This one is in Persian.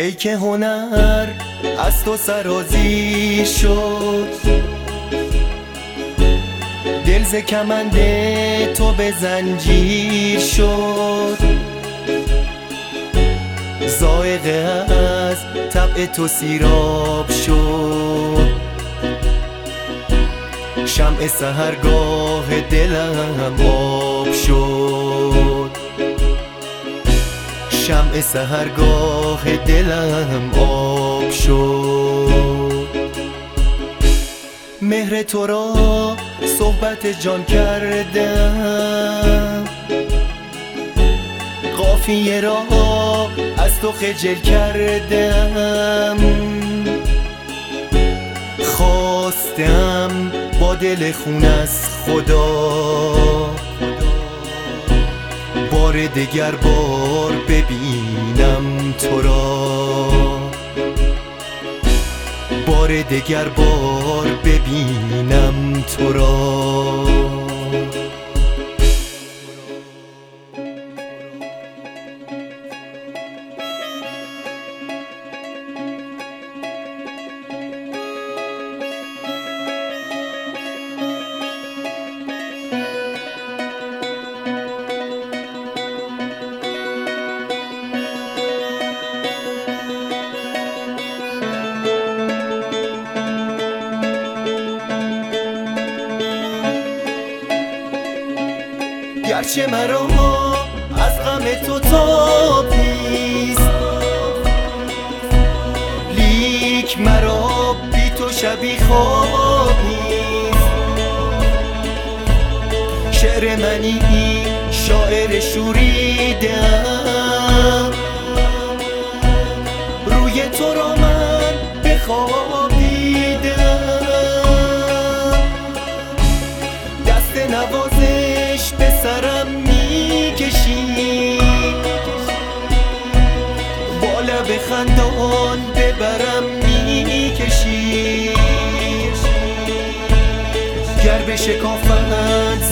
ای که هنر از تو سرازیر شد، دل ز کمند تو به زنجیر شد. ذائقه از طبع تو سیراب شد، شمع سحرگاه دلم آب شد، شمع سحرگاه دلم آب شد. مهر تو را صحبت جان کردم، قافیه را از تو خجل کردم. خواستم با دل خون از خدا بار دگر بار ببینم تو را، بار دگر بار ببینم تو را. گرچه مرا از غم تو تاب نیست، لیک مرا بی تو شبی خواب نیست. شعر منی شاعر شوریدم، روی تو را من به خواب دیدم. دست نوازش به سرم میکشی، با لب خندان ببرم میکشی. گر به شکافت